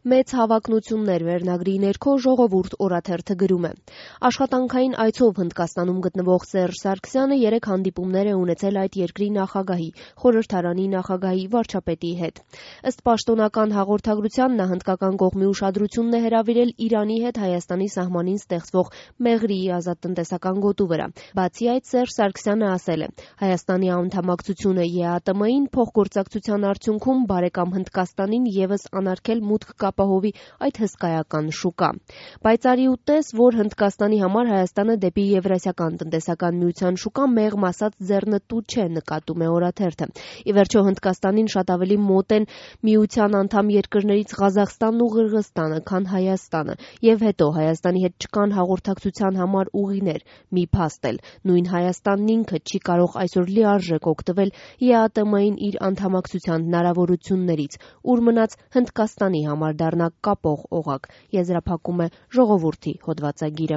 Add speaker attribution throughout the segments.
Speaker 1: Մեծ հավակնություններ վերնագրի ներքո ժողովուրդ օրաթերթը գրում է. Աշխատանքային այցով Հնդկաստանում գտնվող Սերժ Սարգսյանը 3 հանդիպումներ է ունեցել այդ երկրի նախագահի, խորհրդարանի նախագահի, վարչապետի հետ։ Ըստ պաշտոնական հաղորդագրության նա հնդկական կողմի ուշադրությունն է հրավիրել Իրանի հետ Հայաստանի սահմանին ստեղծվող Մեղրիի ազատ տնտեսական գոտու վրա։ Բացի այդ, Սերժ Սարգսյանը ասել է. Հայաստանի անդամակցությունը ԵԱՏՄ-ին փոխգործակցության արդյունքում բարեկամ Հնդկաստանին ևս անարգել մուտք ապահովի այդ հսկայական շուկա։ Պայծառի ու տես, որ Հնդկաստանի համար Հայաստանը դեպի Եվրասիական տնտեսական միության շուկա մեղմ ասած ձեռնտու չէ, նկատում է օրաթերթը։ Ի վերջո Հնդկաստանին շատ ավելի մոտ են միության անդամ երկրներից Ղազախստանն ու Ղրղըզստանը, քան Հայաստանը, եւ հետո Հայաստանի հետ չկան հաղորդակցության համար ուղիներ, մի փաստ էլ, նույն Հայաստանն ինքը չի կարող այսօր լիարժեք օգտվել ԵԱՏՄ-ին իր անդամակցության հնարավորություններից, ուր մնաց Հնդկաստանի համար դառնա կապող օղակ, եզրափակում է Ժողովուրդի հոդվածագիրը։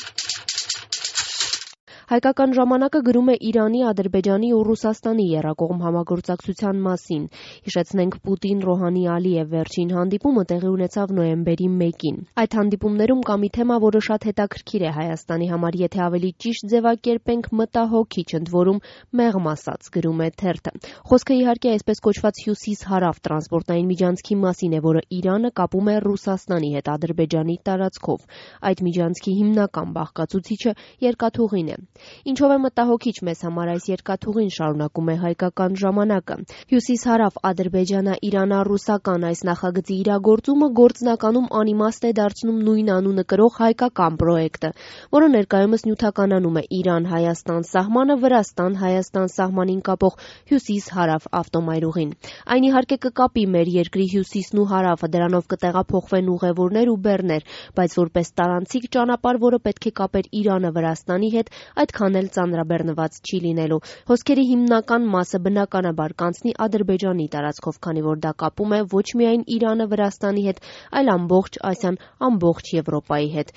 Speaker 1: Հայկական ժամանակը գրում է Իրանի, Ադրբեջանի ու Ռուսաստանի եռակողմ համագործակցության մասին։ Հիշեցնենք Պուտին-Ռոհանի Ալիև վերջին հանդիպումը տեղի ունեցավ նոյեմբերի 1-ին։ Այդ հանդիպումներում կա մի թեմա, որը շատ հետաքրքիր է Հայաստանի համար, եթե ավելի ճիշտ ձևակերպենք մտահոգիչ, ընդ որում մեղմ ասած, գրում է թերթը։ Խոսքը իհարկե այսպես կոչված հյուսիս-հարավ տրանսպորտային միջանցքի մասին է, որը Իրանը կապում է Ռուսաստանի հետ Ադրբեջանի տարածքով։ Այդ միջանցքի հիմնական բաղկացուցիչը երկաթուղին է։ Ինչով է մտահոգիչ մեզ համար այս երկաթուղին, շարունակում է հայկական ժամանակը։ Հյուսիս-հարավ ադրբեջանա-իրանա-ռուսական այս նախագծի իրագործումը գործնականում անիմաստ է դարձնում նույն անունը կրող հայկական պրոյեկտը, որը ներկայումս նյութականանում է Իրան-Հայաստան սահմանը Վրաստան-Հայաստան սահմանին կապող հյուսիս-հարավ ավտոմայրուղին։ Այն իհարկե կկապի մեր երկրի հյուսիսն ու հարավը, դրանով կտեղափոխվեն ուղևորներ ու բեռներ, բայց որպես տարանցիկ ճանապարհ, որը պետք է կապեր Իրանը Վրաստանի հետ, այդքան էլ ծանրաբեռնված չի լինելու։ Հոսքերի հիմնական մասը բնականաբար կանցնի Ադրբեջանի տարածքով, քանի որ դա կապում է ոչ միայն Իրանը Վրաստանի հետ, այլ ամբողջ Ասիան, ամբողջ Եվրոպայի հետ։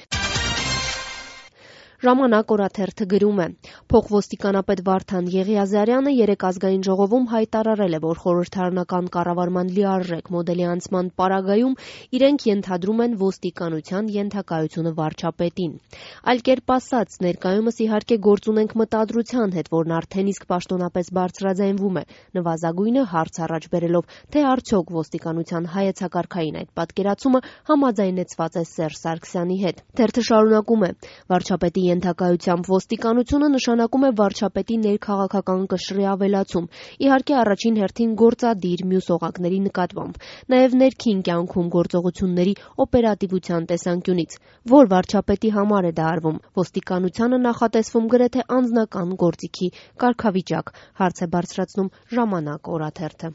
Speaker 1: Ժամանակ օրաթերթը գրում է. Փոխոստիկանապետ Վարդան Եղիազարյանը երեկ ազգային ժողովում հայտարարել է, որ խորհրդարանական կառավարման լիարժեք մոդելի անցման պարագայում իրենք ենթադրում են ոստիկանության ենթակայությունը վարչապետին։ Այլ կերպ ասած, ներկայումս իհարկե գործ ունենք մտադրության հետ, որն արդեն իսկ պաշտոնապես բարձրաձայնվում է, նվազագույնը հարց առաջ բերելով, թե արդյոք ոստիկանության հայեցակարգային այդ պատկերացումը համաձայնեցված է Սերժ Սարգսյանի հետ։ Թերթը շարունակում է. վարչապետի ենթակայությամբ ոստիկանությունը նշանակում է վարչապետի ներքաղաքական կշռի ավելացում, իհարկե առաջին հերթին գործադիր մյուս օղակների նկատմամբ, նաև ներքին կյանքում գործողությունների օպերատիվության տեսանկյունից, որ վարչապետի համար է դա արվում, ոստիկանությանը նախատեսվում գրեթե անձնական գործիքի կարգավիճակ, հարց է բարձրացնում Ժամանակ օրաթերթը։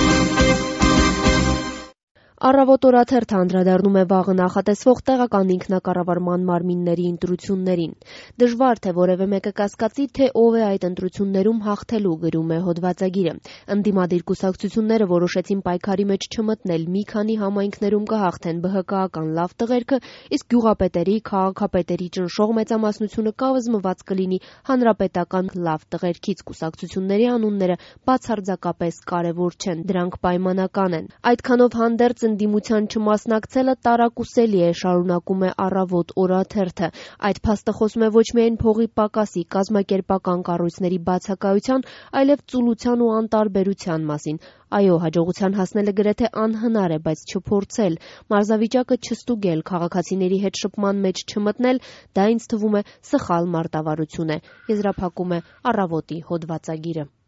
Speaker 1: Առավոտ օրաթերթը անդրադառնում է վաղը նախատեսվող տեղական ինքնակառավարման մարմինների ընտրություններին։ Դժվար թե որևէ մեկը կասկածի, թե ով է այդ ընտրություններում հաղթելու, գրում է հոդվածագիրը։ Ընդդիմադիր կուսակցությունները որոշեցին պայքարի մեջ չմտնել, մի քանի համայնքներում կհաղթեն ԲՀԿ-ական լավ տղերքը, իսկ գյուղապետերի, քաղաքապետերի ճնշող մեծամասնությունը կազմված կլինի հանրապետական լավ տղերքից։ Կուսակցությունների անունները բացարձակապես կարևոր չեն, դրանք պայմանական են։ Այդքանով հանդերձ ընդդիմության չմասնակցելը տարակուսելի է, շարունակում է Առավոտ օրաթերթը։ Այդ փաստը խոսում է ոչ միայն փողի պակասի, կազմակերպական կառույցների բացակայության, այլև ծուլության ու անտարբերության մասին։ Այո, հաջողության հասնելը գրեթե անհնար է, բայց չփորձել, մարզավիճակը չստուգել, քաղաքացիների հետ շփման մեջ չմտնել, դա ինձ թվում է սխալ մարտավարություն է, եզրափակում է Առավոտի հոդվածագիրը։